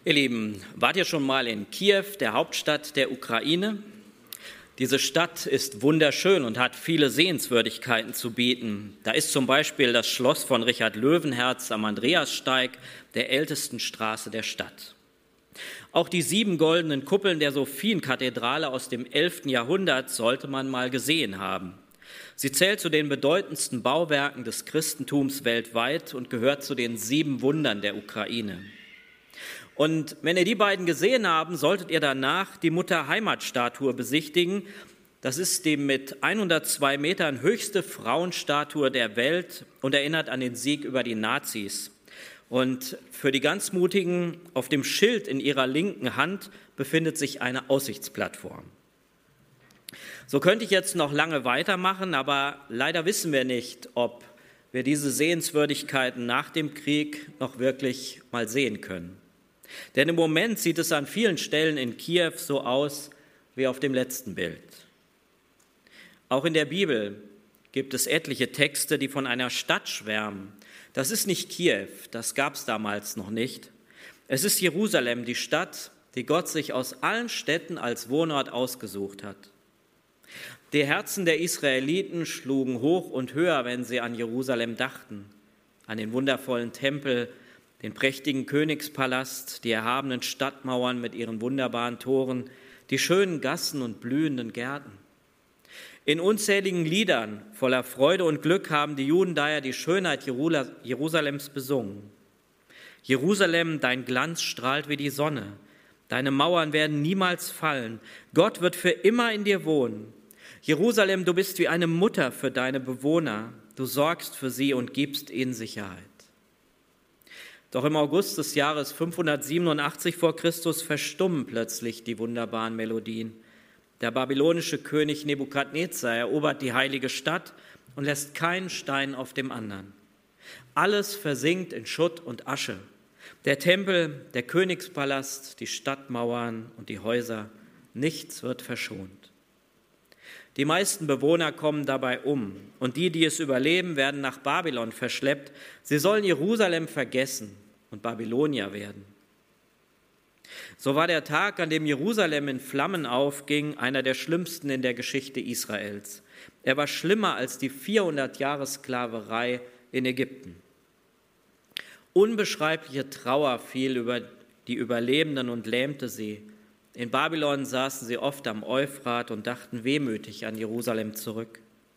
Ihr Lieben, wart ihr schon mal in Kiew, der Hauptstadt der Ukraine? Diese Stadt ist wunderschön und hat viele Sehenswürdigkeiten zu bieten. Da ist zum Beispiel das Schloss von Richard Löwenherz am Andreassteig, der ältesten Straße der Stadt. Auch die 7 goldenen Kuppeln der Sophienkathedrale aus dem 11. Jahrhundert sollte man mal gesehen haben. Sie zählt zu den bedeutendsten Bauwerken des Christentums weltweit und gehört zu den 7 Wundern der Ukraine. Und wenn ihr die beiden gesehen habt, solltet ihr danach die Mutter-Heimat-Statue besichtigen. Das ist die mit 102 Metern höchste Frauenstatue der Welt und erinnert an den Sieg über die Nazis. Und für die ganz Mutigen, auf dem Schild in ihrer linken Hand befindet sich eine Aussichtsplattform. So könnte ich jetzt noch lange weitermachen, aber leider wissen wir nicht, ob wir diese Sehenswürdigkeiten nach dem Krieg noch wirklich mal sehen können. Denn im Moment sieht es an vielen Stellen in Kiew so aus wie auf dem letzten Bild. Auch in der Bibel gibt es etliche Texte, die von einer Stadt schwärmen. Das ist nicht Kiew, das gab es damals noch nicht. Es ist Jerusalem, die Stadt, die Gott sich aus allen Städten als Wohnort ausgesucht hat. Die Herzen der Israeliten schlugen hoch und höher, wenn sie an Jerusalem dachten, an den wundervollen Tempel, den prächtigen Königspalast, die erhabenen Stadtmauern mit ihren wunderbaren Toren, die schönen Gassen und blühenden Gärten. In unzähligen Liedern voller Freude und Glück haben die Juden daher die Schönheit Jerusalems besungen. Jerusalem, dein Glanz strahlt wie die Sonne, deine Mauern werden niemals fallen, Gott wird für immer in dir wohnen. Jerusalem, du bist wie eine Mutter für deine Bewohner, du sorgst für sie und gibst ihnen Sicherheit. Doch im August des Jahres 587 vor Christus verstummen plötzlich die wunderbaren Melodien. Der babylonische König Nebukadnezar erobert die heilige Stadt und lässt keinen Stein auf dem anderen. Alles versinkt in Schutt und Asche. Der Tempel, der Königspalast, die Stadtmauern und die Häuser, nichts wird verschont. Die meisten Bewohner kommen dabei um und die es überleben, werden nach Babylon verschleppt. Sie sollen Jerusalem vergessen und Babylonier werden. So war der Tag, an dem Jerusalem in Flammen aufging, einer der schlimmsten in der Geschichte Israels. Er war schlimmer als die 400 Jahre Sklaverei in Ägypten. Unbeschreibliche Trauer fiel über die Überlebenden und lähmte sie. In Babylon saßen sie oft am Euphrat und dachten wehmütig an Jerusalem zurück.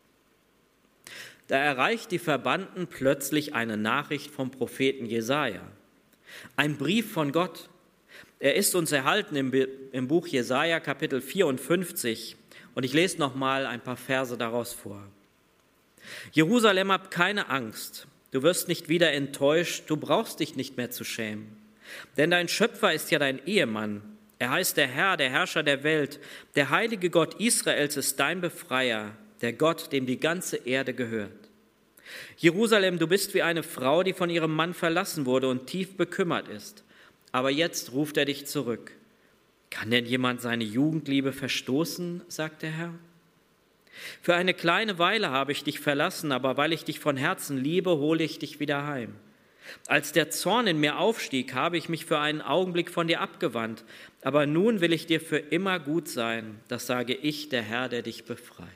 Da erreicht die Verbannten plötzlich eine Nachricht vom Propheten Jesaja. Ein Brief von Gott. Er ist uns erhalten im Buch Jesaja, Kapitel 54. Und ich lese noch mal ein paar Verse daraus vor. Jerusalem, hab keine Angst. Du wirst nicht wieder enttäuscht. Du brauchst dich nicht mehr zu schämen. Denn dein Schöpfer ist ja dein Ehemann. Er heißt der Herr, der Herrscher der Welt. Der heilige Gott Israels ist dein Befreier, der Gott, dem die ganze Erde gehört. Jerusalem, du bist wie eine Frau, die von ihrem Mann verlassen wurde und tief bekümmert ist. Aber jetzt ruft er dich zurück. Kann denn jemand seine Jugendliebe verstoßen, sagt der Herr? Für eine kleine Weile habe ich dich verlassen, aber weil ich dich von Herzen liebe, hole ich dich wieder heim. Als der Zorn in mir aufstieg, habe ich mich für einen Augenblick von dir abgewandt. Aber nun will ich dir für immer gut sein. Das sage ich, der Herr, der dich befreit.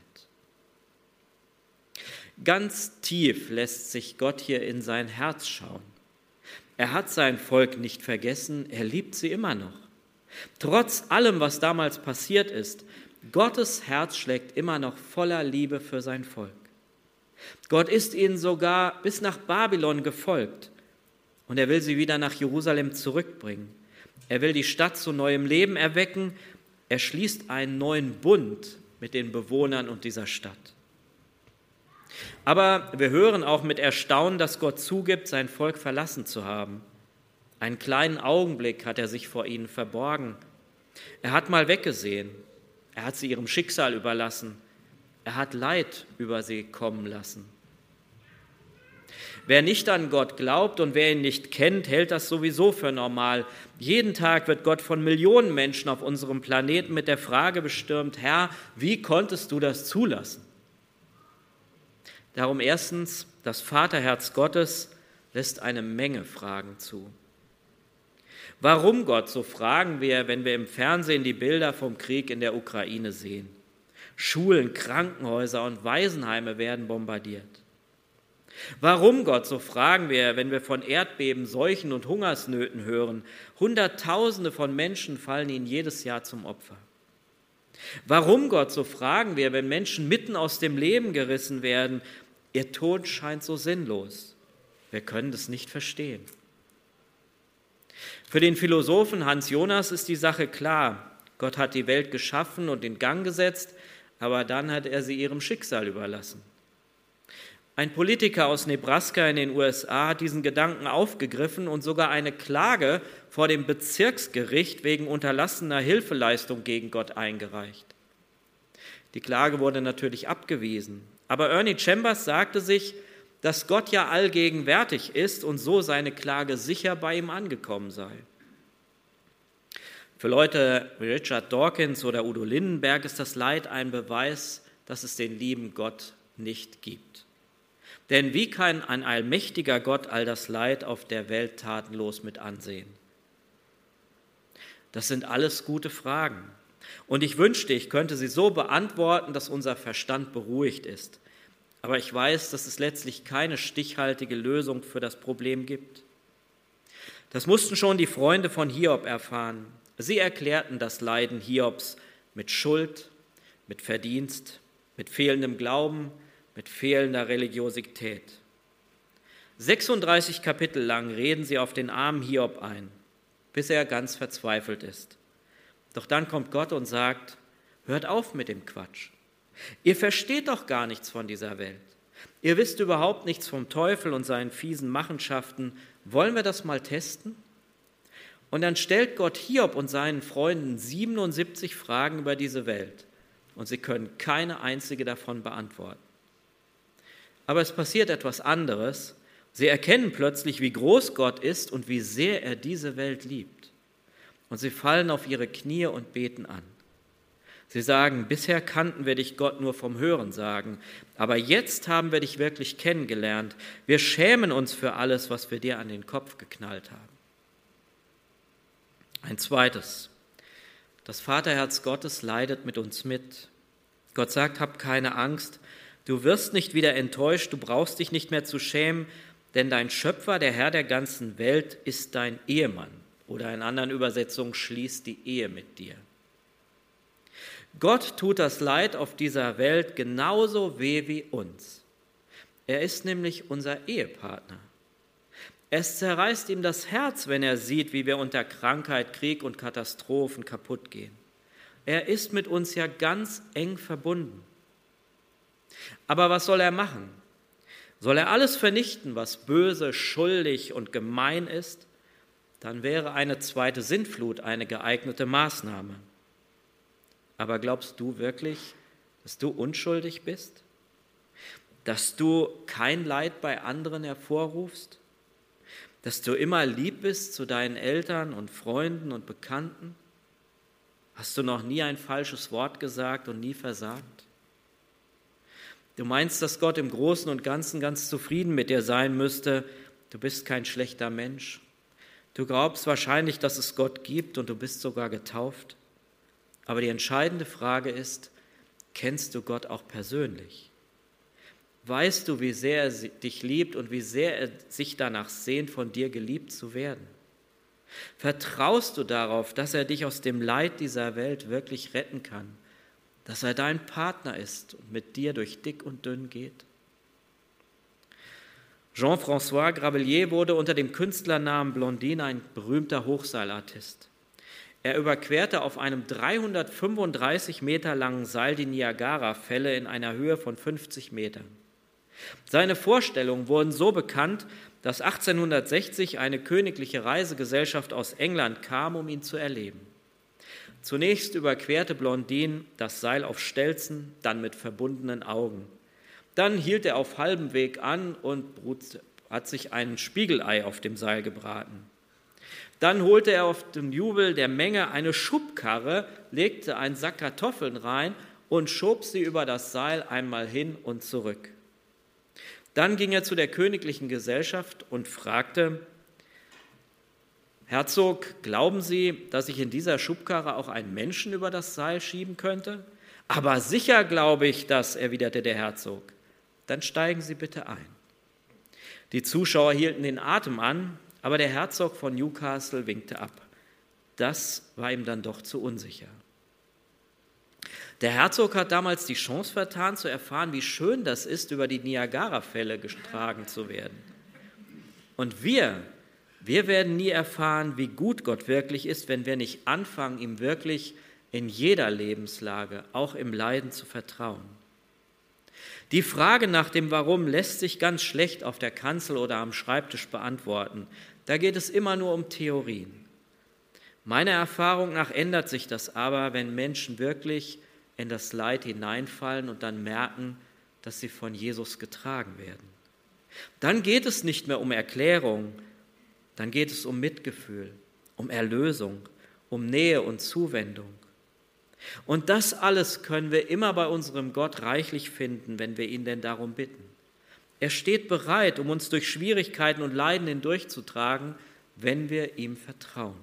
Ganz tief lässt sich Gott hier in sein Herz schauen. Er hat sein Volk nicht vergessen, er liebt sie immer noch. Trotz allem, was damals passiert ist, Gottes Herz schlägt immer noch voller Liebe für sein Volk. Gott ist ihnen sogar bis nach Babylon gefolgt und er will sie wieder nach Jerusalem zurückbringen. Er will die Stadt zu neuem Leben erwecken. Er schließt einen neuen Bund mit den Bewohnern und dieser Stadt. Aber wir hören auch mit Erstaunen, dass Gott zugibt, sein Volk verlassen zu haben. Einen kleinen Augenblick hat er sich vor ihnen verborgen. Er hat mal weggesehen. Er hat sie ihrem Schicksal überlassen. Er hat Leid über sie kommen lassen. Wer nicht an Gott glaubt und wer ihn nicht kennt, hält das sowieso für normal. Jeden Tag wird Gott von Millionen Menschen auf unserem Planeten mit der Frage bestürmt: Herr, wie konntest du das zulassen? Darum erstens, das Vaterherz Gottes lässt eine Menge Fragen zu. Warum, Gott, so fragen wir, wenn wir im Fernsehen die Bilder vom Krieg in der Ukraine sehen. Schulen, Krankenhäuser und Waisenheime werden bombardiert. Warum, Gott, so fragen wir, wenn wir von Erdbeben, Seuchen und Hungersnöten hören. Hunderttausende von Menschen fallen ihnen jedes Jahr zum Opfer. Warum, Gott, so fragen wir, wenn Menschen mitten aus dem Leben gerissen werden. Ihr Tod scheint so sinnlos. Wir können das nicht verstehen. Für den Philosophen Hans Jonas ist die Sache klar. Gott hat die Welt geschaffen und in Gang gesetzt, aber dann hat er sie ihrem Schicksal überlassen. Ein Politiker aus Nebraska in den USA hat diesen Gedanken aufgegriffen und sogar eine Klage vor dem Bezirksgericht wegen unterlassener Hilfeleistung gegen Gott eingereicht. Die Klage wurde natürlich abgewiesen, aber Ernie Chambers sagte sich, dass Gott ja allgegenwärtig ist und so seine Klage sicher bei ihm angekommen sei. Für Leute wie Richard Dawkins oder Udo Lindenberg ist das Leid ein Beweis, dass es den lieben Gott nicht gibt. Denn wie kann ein allmächtiger Gott all das Leid auf der Welt tatenlos mit ansehen? Das sind alles gute Fragen. Und ich wünschte, ich könnte sie so beantworten, dass unser Verstand beruhigt ist. Aber ich weiß, dass es letztlich keine stichhaltige Lösung für das Problem gibt. Das mussten schon die Freunde von Hiob erfahren. Sie erklärten das Leiden Hiobs mit Schuld, mit Verdienst, mit fehlendem Glauben, mit fehlender Religiosität. 36 Kapitel lang reden sie auf den armen Hiob ein, bis er ganz verzweifelt ist. Doch dann kommt Gott und sagt, hört auf mit dem Quatsch. Ihr versteht doch gar nichts von dieser Welt. Ihr wisst überhaupt nichts vom Teufel und seinen fiesen Machenschaften. Wollen wir das mal testen? Und dann stellt Gott Hiob und seinen Freunden 77 Fragen über diese Welt. Und sie können keine einzige davon beantworten. Aber es passiert etwas anderes. Sie erkennen plötzlich, wie groß Gott ist und wie sehr er diese Welt liebt. Und sie fallen auf ihre Knie und beten an. Sie sagen, bisher kannten wir dich, Gott, nur vom Hörensagen, aber jetzt haben wir dich wirklich kennengelernt. Wir schämen uns für alles, was wir dir an den Kopf geknallt haben. Ein zweites. Das Vaterherz Gottes leidet mit uns mit. Gott sagt, hab keine Angst. Du wirst nicht wieder enttäuscht, du brauchst dich nicht mehr zu schämen, denn dein Schöpfer, der Herr der ganzen Welt, ist dein Ehemann. Oder in anderen Übersetzungen schließt die Ehe mit dir. Gott tut das Leid auf dieser Welt genauso weh wie uns. Er ist nämlich unser Ehepartner. Es zerreißt ihm das Herz, wenn er sieht, wie wir unter Krankheit, Krieg und Katastrophen kaputt gehen. Er ist mit uns ja ganz eng verbunden. Aber was soll er machen? Soll er alles vernichten, was böse, schuldig und gemein ist? Dann wäre eine zweite Sintflut eine geeignete Maßnahme. Aber glaubst du wirklich, dass du unschuldig bist? Dass du kein Leid bei anderen hervorrufst? Dass du immer lieb bist zu deinen Eltern und Freunden und Bekannten? Hast du noch nie ein falsches Wort gesagt und nie versagt? Du meinst, dass Gott im Großen und Ganzen ganz zufrieden mit dir sein müsste. Du bist kein schlechter Mensch. Du glaubst wahrscheinlich, dass es Gott gibt und du bist sogar getauft. Aber die entscheidende Frage ist, kennst du Gott auch persönlich? Weißt du, wie sehr er dich liebt und wie sehr er sich danach sehnt, von dir geliebt zu werden? Vertraust du darauf, dass er dich aus dem Leid dieser Welt wirklich retten kann? Dass er dein Partner ist und mit dir durch dick und dünn geht? Jean-François Grabellier wurde unter dem Künstlernamen Blondin ein berühmter Hochseilartist. Er überquerte auf einem 335 Meter langen Seil die Niagara-Fälle in einer Höhe von 50 Metern. Seine Vorstellungen wurden so bekannt, dass 1860 eine königliche Reisegesellschaft aus England kam, um ihn zu erleben. Zunächst überquerte Blondin das Seil auf Stelzen, dann mit verbundenen Augen. Dann hielt er auf halbem Weg an und hat sich ein Spiegelei auf dem Seil gebraten. Dann holte er auf dem Jubel der Menge eine Schubkarre, legte einen Sack Kartoffeln rein und schob sie über das Seil einmal hin und zurück. Dann ging er zu der königlichen Gesellschaft und fragte: Herzog, glauben Sie, dass ich in dieser Schubkarre auch einen Menschen über das Seil schieben könnte? Aber sicher glaube ich das, erwiderte der Herzog. Dann steigen Sie bitte ein. Die Zuschauer hielten den Atem an, aber der Herzog von Newcastle winkte ab. Das war ihm dann doch zu unsicher. Der Herzog hat damals die Chance vertan, zu erfahren, wie schön das ist, über die Niagara-Fälle getragen zu werden. Und wir werden nie erfahren, wie gut Gott wirklich ist, wenn wir nicht anfangen, ihm wirklich in jeder Lebenslage, auch im Leiden, zu vertrauen. Die Frage nach dem Warum lässt sich ganz schlecht auf der Kanzel oder am Schreibtisch beantworten. Da geht es immer nur um Theorien. Meiner Erfahrung nach ändert sich das aber, wenn Menschen wirklich in das Leid hineinfallen und dann merken, dass sie von Jesus getragen werden. Dann geht es nicht mehr um Erklärung, dann geht es um Mitgefühl, um Erlösung, um Nähe und Zuwendung. Und das alles können wir immer bei unserem Gott reichlich finden, wenn wir ihn denn darum bitten. Er steht bereit, um uns durch Schwierigkeiten und Leiden hindurchzutragen, wenn wir ihm vertrauen.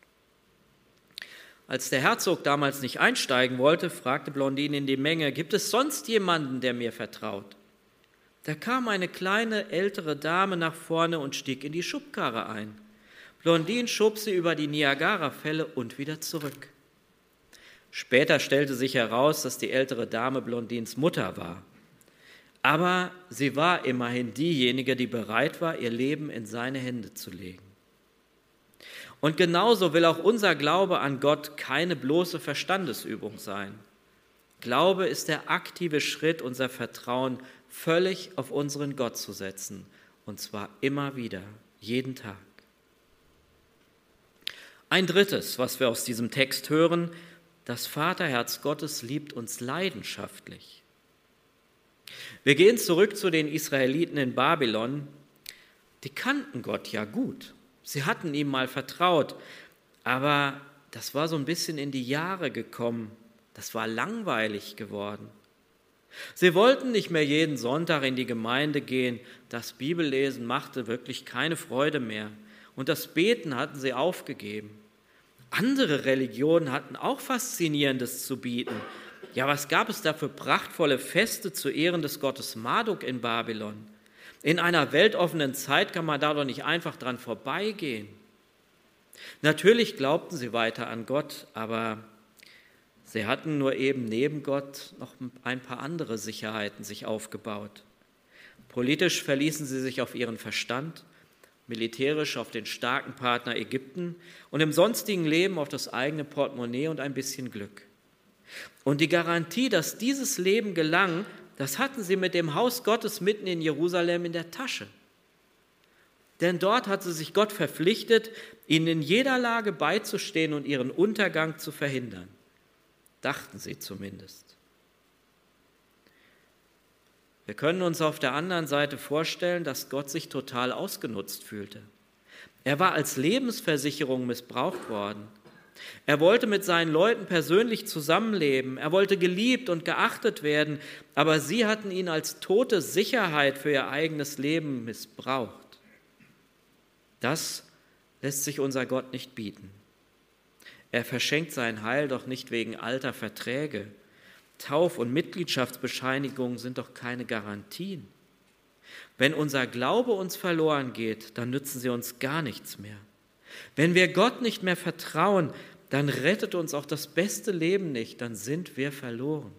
Als der Herzog damals nicht einsteigen wollte, fragte Blondine in die Menge, gibt es sonst jemanden, der mir vertraut? Da kam eine kleine, ältere Dame nach vorne und stieg in die Schubkarre ein. Blondine schob sie über die Niagara-Fälle und wieder zurück. Später stellte sich heraus, dass die ältere Dame Blondines Mutter war. Aber sie war immerhin diejenige, die bereit war, ihr Leben in seine Hände zu legen. Und genauso will auch unser Glaube an Gott keine bloße Verstandesübung sein. Glaube ist der aktive Schritt, unser Vertrauen völlig auf unseren Gott zu setzen, und zwar immer wieder, jeden Tag. Ein drittes, was wir aus diesem Text hören, das Vaterherz Gottes liebt uns leidenschaftlich. Wir gehen zurück zu den Israeliten in Babylon. Die kannten Gott ja gut. Sie hatten ihm mal vertraut, aber das war so ein bisschen in die Jahre gekommen. Das war langweilig geworden. Sie wollten nicht mehr jeden Sonntag in die Gemeinde gehen. Das Bibellesen machte wirklich keine Freude mehr. Und das Beten hatten sie aufgegeben. Andere Religionen hatten auch Faszinierendes zu bieten. Ja, was gab es da für prachtvolle Feste zu Ehren des Gottes Marduk in Babylon? In einer weltoffenen Zeit kann man da doch nicht einfach dran vorbeigehen. Natürlich glaubten sie weiter an Gott, aber sie hatten nur eben neben Gott noch ein paar andere Sicherheiten sich aufgebaut. Politisch verließen sie sich auf ihren Verstand, militärisch auf den starken Partner Ägypten und im sonstigen Leben auf das eigene Portemonnaie und ein bisschen Glück. Und die Garantie, dass dieses Leben gelang, das hatten sie mit dem Haus Gottes mitten in Jerusalem in der Tasche. Denn dort hatte sich Gott verpflichtet, ihnen in jeder Lage beizustehen und ihren Untergang zu verhindern. Dachten sie zumindest. Wir können uns auf der anderen Seite vorstellen, dass Gott sich total ausgenutzt fühlte. Er war als Lebensversicherung missbraucht worden. Er wollte mit seinen Leuten persönlich zusammenleben. Er wollte geliebt und geachtet werden, aber sie hatten ihn als tote Sicherheit für ihr eigenes Leben missbraucht. Das lässt sich unser Gott nicht bieten. Er verschenkt sein Heil doch nicht wegen alter Verträge. Tauf- und Mitgliedschaftsbescheinigungen sind doch keine Garantien. Wenn unser Glaube uns verloren geht, dann nützen sie uns gar nichts mehr. Wenn wir Gott nicht mehr vertrauen, dann rettet uns auch das beste Leben nicht, dann sind wir verloren.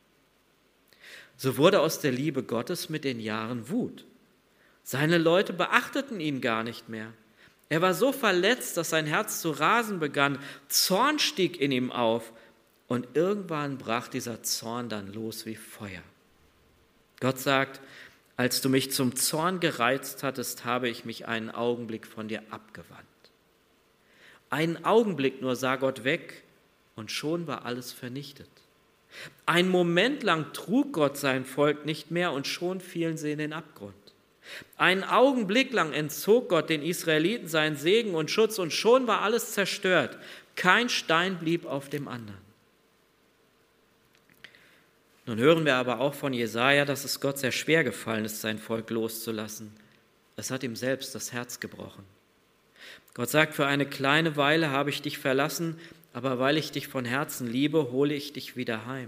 So wurde aus der Liebe Gottes mit den Jahren Wut. Seine Leute beachteten ihn gar nicht mehr. Er war so verletzt, dass sein Herz zu rasen begann. Zorn stieg in ihm auf und irgendwann brach dieser Zorn dann los wie Feuer. Gott sagt, als du mich zum Zorn gereizt hattest, habe ich mich einen Augenblick von dir abgewandt. Einen Augenblick nur sah Gott weg und schon war alles vernichtet. Einen Moment lang trug Gott sein Volk nicht mehr und schon fielen sie in den Abgrund. Einen Augenblick lang entzog Gott den Israeliten seinen Segen und Schutz und schon war alles zerstört. Kein Stein blieb auf dem anderen. Nun hören wir aber auch von Jesaja, dass es Gott sehr schwer gefallen ist, sein Volk loszulassen. Es hat ihm selbst das Herz gebrochen. Gott sagt, für eine kleine Weile habe ich dich verlassen, aber weil ich dich von Herzen liebe, hole ich dich wieder heim.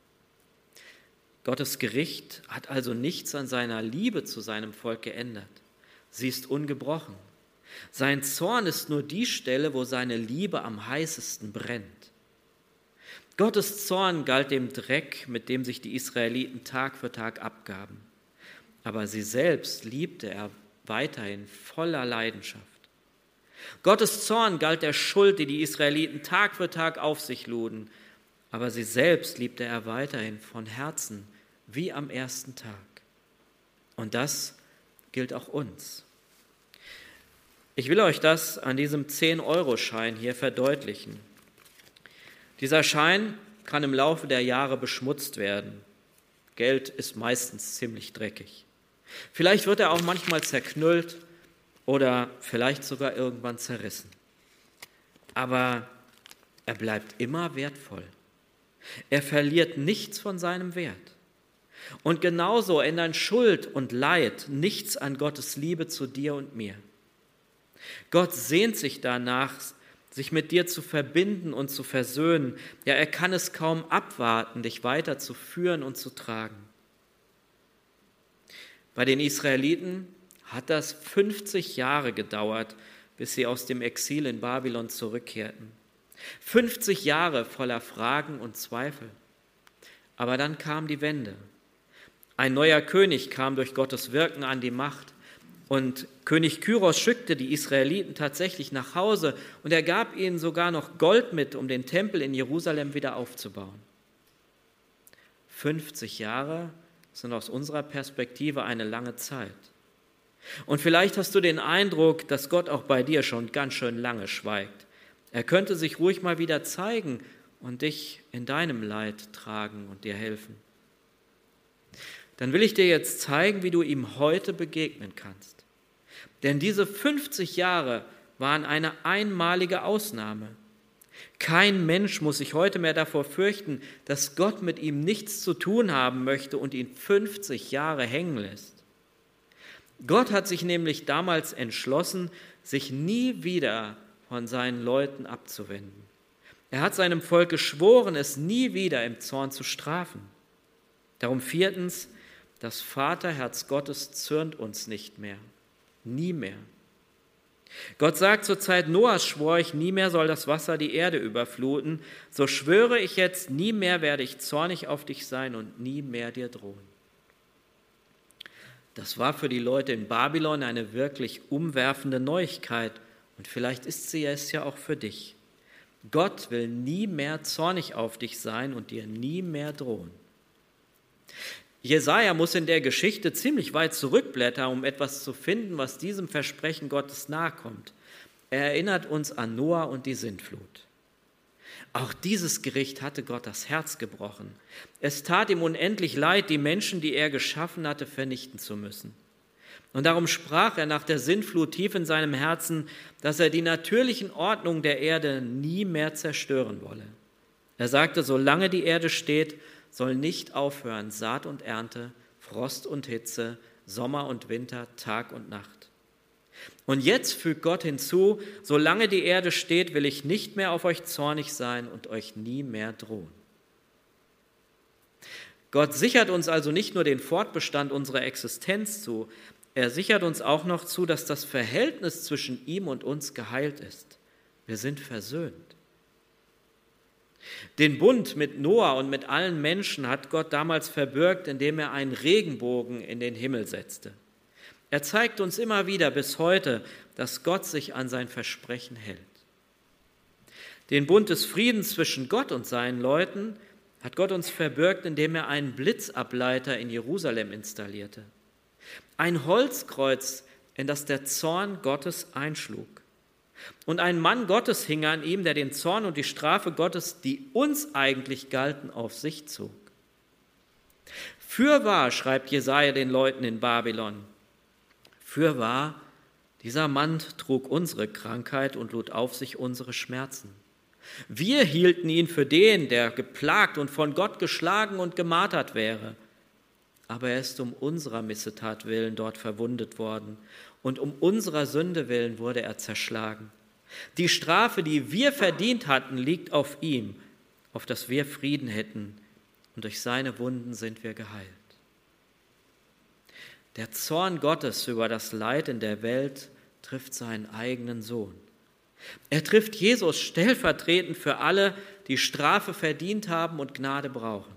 Gottes Gericht hat also nichts an seiner Liebe zu seinem Volk geändert. Sie ist ungebrochen. Sein Zorn ist nur die Stelle, wo seine Liebe am heißesten brennt. Gottes Zorn galt dem Dreck, mit dem sich die Israeliten Tag für Tag abgaben. Aber sie selbst liebte er weiterhin voller Leidenschaft. Gottes Zorn galt der Schuld, die die Israeliten Tag für Tag auf sich luden. Aber sie selbst liebte er weiterhin von Herzen, wie am ersten Tag. Und das gilt auch uns. Ich will euch das an diesem 10-Euro-Schein hier verdeutlichen. Dieser Schein kann im Laufe der Jahre beschmutzt werden. Geld ist meistens ziemlich dreckig. Vielleicht wird er auch manchmal zerknüllt oder vielleicht sogar irgendwann zerrissen. Aber er bleibt immer wertvoll. Er verliert nichts von seinem Wert. Und genauso ändern Schuld und Leid nichts an Gottes Liebe zu dir und mir. Gott sehnt sich danach, sich mit dir zu verbinden und zu versöhnen. Ja, er kann es kaum abwarten, dich weiter zu führen und zu tragen. Bei den Israeliten hat das 50 Jahre gedauert, bis sie aus dem Exil in Babylon zurückkehrten. 50 Jahre voller Fragen und Zweifel. Aber dann kam die Wende. Ein neuer König kam durch Gottes Wirken an die Macht. Und König Kyros schickte die Israeliten tatsächlich nach Hause und er gab ihnen sogar noch Gold mit, um den Tempel in Jerusalem wieder aufzubauen. 50 Jahre sind aus unserer Perspektive eine lange Zeit. Und vielleicht hast du den Eindruck, dass Gott auch bei dir schon ganz schön lange schweigt. Er könnte sich ruhig mal wieder zeigen und dich in deinem Leid tragen und dir helfen. Dann will ich dir jetzt zeigen, wie du ihm heute begegnen kannst. Denn diese 50 Jahre waren eine einmalige Ausnahme. Kein Mensch muss sich heute mehr davor fürchten, dass Gott mit ihm nichts zu tun haben möchte und ihn 50 Jahre hängen lässt. Gott hat sich nämlich damals entschlossen, sich nie wieder von seinen Leuten abzuwenden. Er hat seinem Volk geschworen, es nie wieder im Zorn zu strafen. Darum 4. Das Vaterherz Gottes zürnt uns nicht mehr, nie mehr. Gott sagt zur Zeit Noahs, schwor ich, nie mehr soll das Wasser die Erde überfluten, so schwöre ich jetzt, nie mehr werde ich zornig auf dich sein und nie mehr dir drohen. Das war für die Leute in Babylon eine wirklich umwerfende Neuigkeit und vielleicht ist sie es ja auch für dich. Gott will nie mehr zornig auf dich sein und dir nie mehr drohen. Jesaja muss in der Geschichte ziemlich weit zurückblättern, um etwas zu finden, was diesem Versprechen Gottes nahekommt. Er erinnert uns an Noah und die Sintflut. Auch dieses Gericht hatte Gott das Herz gebrochen. Es tat ihm unendlich leid, die Menschen, die er geschaffen hatte, vernichten zu müssen. Und darum sprach er nach der Sintflut tief in seinem Herzen, dass er die natürlichen Ordnungen der Erde nie mehr zerstören wolle. Er sagte, solange die Erde steht, soll nicht aufhören Saat und Ernte, Frost und Hitze, Sommer und Winter, Tag und Nacht. Und jetzt fügt Gott hinzu, solange die Erde steht, will ich nicht mehr auf euch zornig sein und euch nie mehr drohen. Gott sichert uns also nicht nur den Fortbestand unserer Existenz zu, er sichert uns auch noch zu, dass das Verhältnis zwischen ihm und uns geheilt ist. Wir sind versöhnt. Den Bund mit Noah und mit allen Menschen hat Gott damals verbürgt, indem er einen Regenbogen in den Himmel setzte. Er zeigt uns immer wieder bis heute, dass Gott sich an sein Versprechen hält. Den Bund des Friedens zwischen Gott und seinen Leuten hat Gott uns verbürgt, indem er einen Blitzableiter in Jerusalem installierte. Ein Holzkreuz, in das der Zorn Gottes einschlug. Und ein Mann Gottes hing an ihm, der den Zorn und die Strafe Gottes, die uns eigentlich galten, auf sich zog. Fürwahr, schreibt Jesaja den Leuten in Babylon, fürwahr, dieser Mann trug unsere Krankheit und lud auf sich unsere Schmerzen. Wir hielten ihn für den, der geplagt und von Gott geschlagen und gemartert wäre. Aber er ist um unserer Missetat willen dort verwundet worden und um unserer Sünde willen wurde er zerschlagen. Die Strafe, die wir verdient hatten, liegt auf ihm, auf dass wir Frieden hätten, und durch seine Wunden sind wir geheilt. Der Zorn Gottes über das Leid in der Welt trifft seinen eigenen Sohn. Er trifft Jesus stellvertretend für alle, die Strafe verdient haben und Gnade brauchen.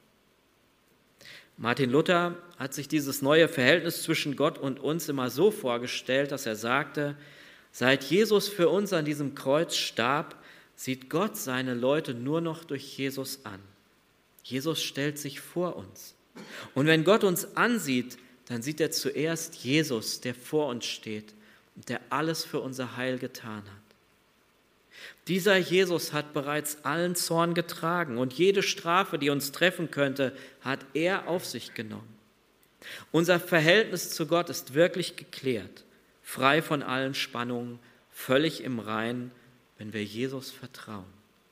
Martin Luther hat sich dieses neue Verhältnis zwischen Gott und uns immer so vorgestellt, dass er sagte: Seit Jesus für uns an diesem Kreuz starb, sieht Gott seine Leute nur noch durch Jesus an. Jesus stellt sich vor uns. Und wenn Gott uns ansieht, dann sieht er zuerst Jesus, der vor uns steht und der alles für unser Heil getan hat. Dieser Jesus hat bereits allen Zorn getragen und jede Strafe, die uns treffen könnte, hat er auf sich genommen. Unser Verhältnis zu Gott ist wirklich geklärt, frei von allen Spannungen, völlig im Reinen, wenn wir Jesus vertrauen.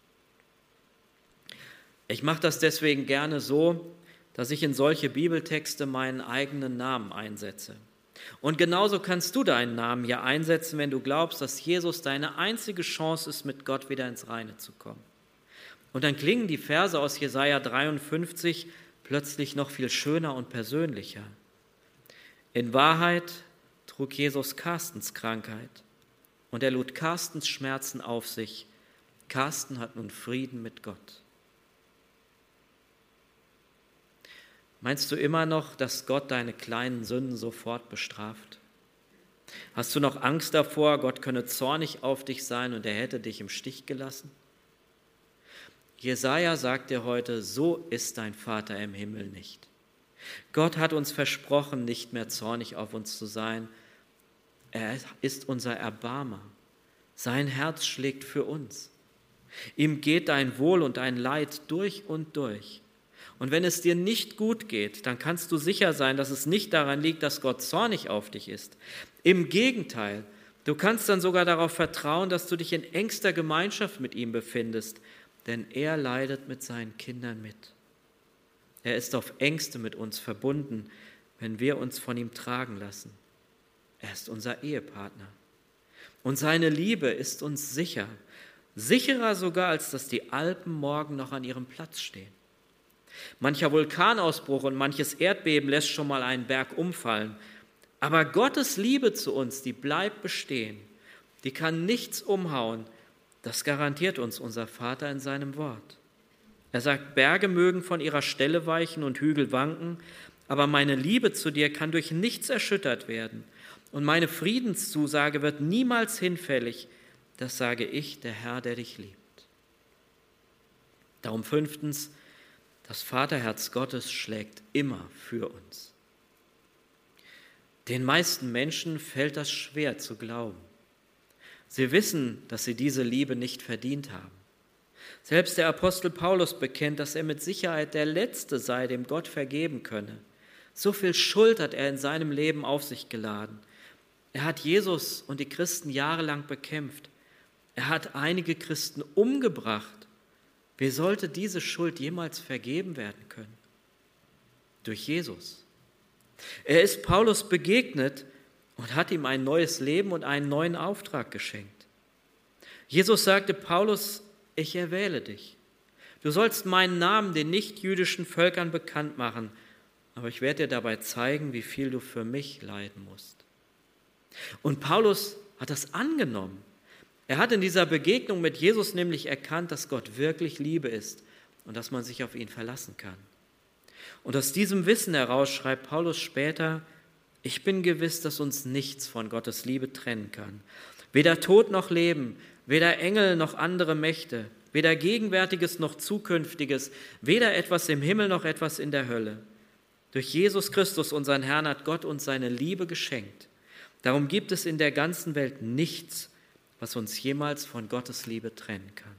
Ich mache das deswegen gerne so, dass ich in solche Bibeltexte meinen eigenen Namen einsetze. Und genauso kannst du deinen Namen hier einsetzen, wenn du glaubst, dass Jesus deine einzige Chance ist, mit Gott wieder ins Reine zu kommen. Und dann klingen die Verse aus Jesaja 53 plötzlich noch viel schöner und persönlicher. In Wahrheit trug Jesus Carstens Krankheit und er lud Carstens Schmerzen auf sich. Carsten hat nun Frieden mit Gott. Meinst du immer noch, dass Gott deine kleinen Sünden sofort bestraft? Hast du noch Angst davor, Gott könne zornig auf dich sein und er hätte dich im Stich gelassen? Jesaja sagt dir heute: So ist dein Vater im Himmel nicht. Gott hat uns versprochen, nicht mehr zornig auf uns zu sein. Er ist unser Erbarmer. Sein Herz schlägt für uns. Ihm geht dein Wohl und dein Leid durch und durch. Und wenn es dir nicht gut geht, dann kannst du sicher sein, dass es nicht daran liegt, dass Gott zornig auf dich ist. Im Gegenteil, du kannst dann sogar darauf vertrauen, dass du dich in engster Gemeinschaft mit ihm befindest, denn er leidet mit seinen Kindern mit. Er ist auf Ängste mit uns verbunden, wenn wir uns von ihm tragen lassen. Er ist unser Ehepartner. Und seine Liebe ist uns sicher, sicherer sogar, als dass die Alpen morgen noch an ihrem Platz stehen. Mancher Vulkanausbruch und manches Erdbeben lässt schon mal einen Berg umfallen. Aber Gottes Liebe zu uns, die bleibt bestehen. Die kann nichts umhauen. Das garantiert uns unser Vater in seinem Wort. Er sagt, Berge mögen von ihrer Stelle weichen und Hügel wanken, aber meine Liebe zu dir kann durch nichts erschüttert werden. Und meine Friedenszusage wird niemals hinfällig. Das sage ich, der Herr, der dich liebt. Darum 5. Das Vaterherz Gottes schlägt immer für uns. Den meisten Menschen fällt das schwer zu glauben. Sie wissen, dass sie diese Liebe nicht verdient haben. Selbst der Apostel Paulus bekennt, dass er mit Sicherheit der Letzte sei, dem Gott vergeben könne. So viel Schuld hat er in seinem Leben auf sich geladen. Er hat Jesus und die Christen jahrelang bekämpft. Er hat einige Christen umgebracht. Wie sollte diese Schuld jemals vergeben werden können? Durch Jesus. Er ist Paulus begegnet und hat ihm ein neues Leben und einen neuen Auftrag geschenkt. Jesus sagte Paulus: Ich erwähle dich. Du sollst meinen Namen den nichtjüdischen Völkern bekannt machen, aber ich werde dir dabei zeigen, wie viel du für mich leiden musst. Und Paulus hat das angenommen. Er hat in dieser Begegnung mit Jesus nämlich erkannt, dass Gott wirklich Liebe ist und dass man sich auf ihn verlassen kann. Und aus diesem Wissen heraus schreibt Paulus später: Ich bin gewiss, dass uns nichts von Gottes Liebe trennen kann. Weder Tod noch Leben, weder Engel noch andere Mächte, weder Gegenwärtiges noch Zukünftiges, weder etwas im Himmel noch etwas in der Hölle. Durch Jesus Christus, unseren Herrn, hat Gott uns seine Liebe geschenkt. Darum gibt es in der ganzen Welt nichts, was uns jemals von Gottes Liebe trennen kann.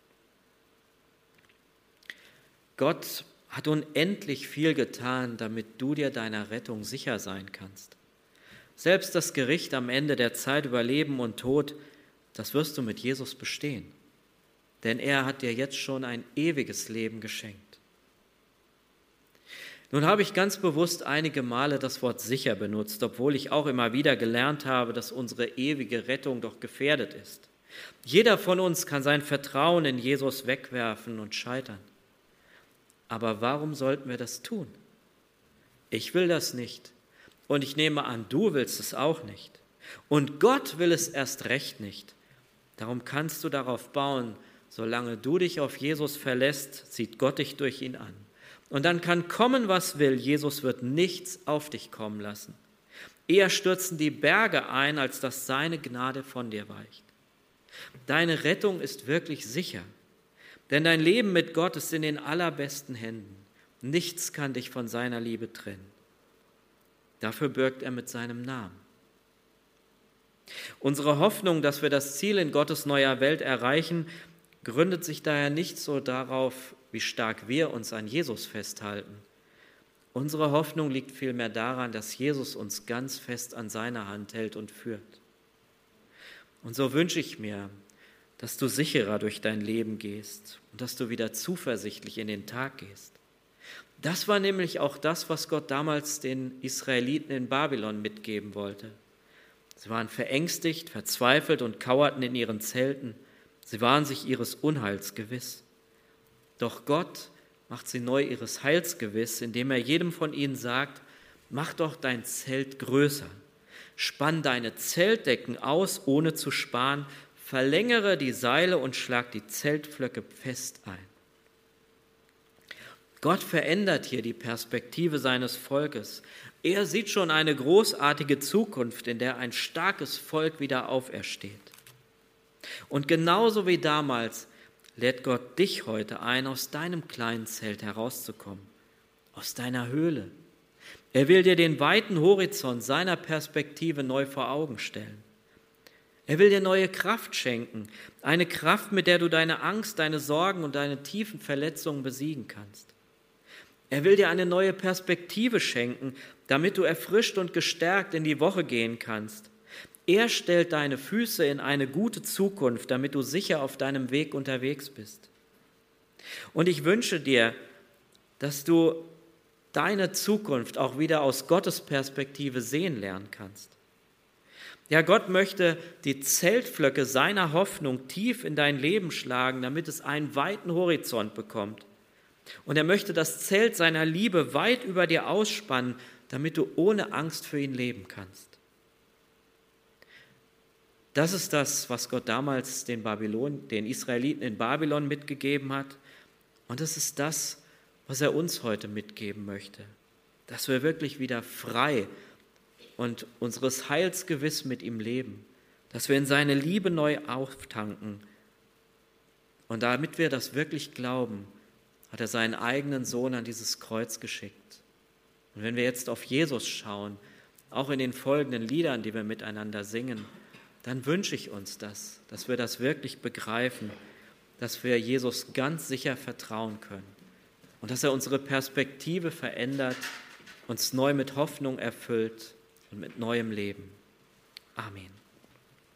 Gott hat unendlich viel getan, damit du dir deiner Rettung sicher sein kannst. Selbst das Gericht am Ende der Zeit über Leben und Tod, das wirst du mit Jesus bestehen. Denn er hat dir jetzt schon ein ewiges Leben geschenkt. Nun habe ich ganz bewusst einige Male das Wort sicher benutzt, obwohl ich auch immer wieder gelernt habe, dass unsere ewige Rettung doch gefährdet ist. Jeder von uns kann sein Vertrauen in Jesus wegwerfen und scheitern. Aber warum sollten wir das tun? Ich will das nicht. Und ich nehme an, du willst es auch nicht. Und Gott will es erst recht nicht. Darum kannst du darauf bauen, solange du dich auf Jesus verlässt, sieht Gott dich durch ihn an. Und dann kann kommen, was will, Jesus wird nichts auf dich kommen lassen. Eher stürzen die Berge ein, als dass seine Gnade von dir weicht. Deine Rettung ist wirklich sicher, denn dein Leben mit Gott ist in den allerbesten Händen. Nichts kann dich von seiner Liebe trennen. Dafür bürgt er mit seinem Namen. Unsere Hoffnung, dass wir das Ziel in Gottes neuer Welt erreichen, gründet sich daher nicht so darauf, wie stark wir uns an Jesus festhalten. Unsere Hoffnung liegt vielmehr daran, dass Jesus uns ganz fest an seiner Hand hält und führt. Und so wünsche ich mir, dass du sicherer durch dein Leben gehst und dass du wieder zuversichtlich in den Tag gehst. Das war nämlich auch das, was Gott damals den Israeliten in Babylon mitgeben wollte. Sie waren verängstigt, verzweifelt und kauerten in ihren Zelten. Sie waren sich ihres Unheils gewiss. Doch Gott macht sie neu ihres Heils gewiss, indem er jedem von ihnen sagt, mach doch dein Zelt größer, spann deine Zeltdecken aus, ohne zu sparen, verlängere die Seile und schlag die Zeltpflöcke fest ein. Gott verändert hier die Perspektive seines Volkes. Er sieht schon eine großartige Zukunft, in der ein starkes Volk wieder aufersteht. Und genauso wie damals lädt Gott dich heute ein, aus deinem kleinen Zelt herauszukommen, aus deiner Höhle. Er will dir den weiten Horizont seiner Perspektive neu vor Augen stellen. Er will dir neue Kraft schenken, eine Kraft, mit der du deine Angst, deine Sorgen und deine tiefen Verletzungen besiegen kannst. Er will dir eine neue Perspektive schenken, damit du erfrischt und gestärkt in die Woche gehen kannst. Er stellt deine Füße in eine gute Zukunft, damit du sicher auf deinem Weg unterwegs bist. Und ich wünsche dir, dass du deine Zukunft auch wieder aus Gottes Perspektive sehen lernen kannst. Ja, Gott möchte die Zeltpflöcke seiner Hoffnung tief in dein Leben schlagen, damit es einen weiten Horizont bekommt. Und er möchte das Zelt seiner Liebe weit über dir ausspannen, damit du ohne Angst für ihn leben kannst. Das ist das, was Gott damals den Israeliten in Babylon mitgegeben hat. Und das ist das, was er uns heute mitgeben möchte. Dass wir wirklich wieder frei und unseres Heils gewiss mit ihm leben. Dass wir in seine Liebe neu auftanken. Und damit wir das wirklich glauben, hat er seinen eigenen Sohn an dieses Kreuz geschickt. Und wenn wir jetzt auf Jesus schauen, auch in den folgenden Liedern, die wir miteinander singen, dann wünsche ich uns das, dass wir das wirklich begreifen, dass wir Jesus ganz sicher vertrauen können und dass er unsere Perspektive verändert, uns neu mit Hoffnung erfüllt und mit neuem Leben. Amen.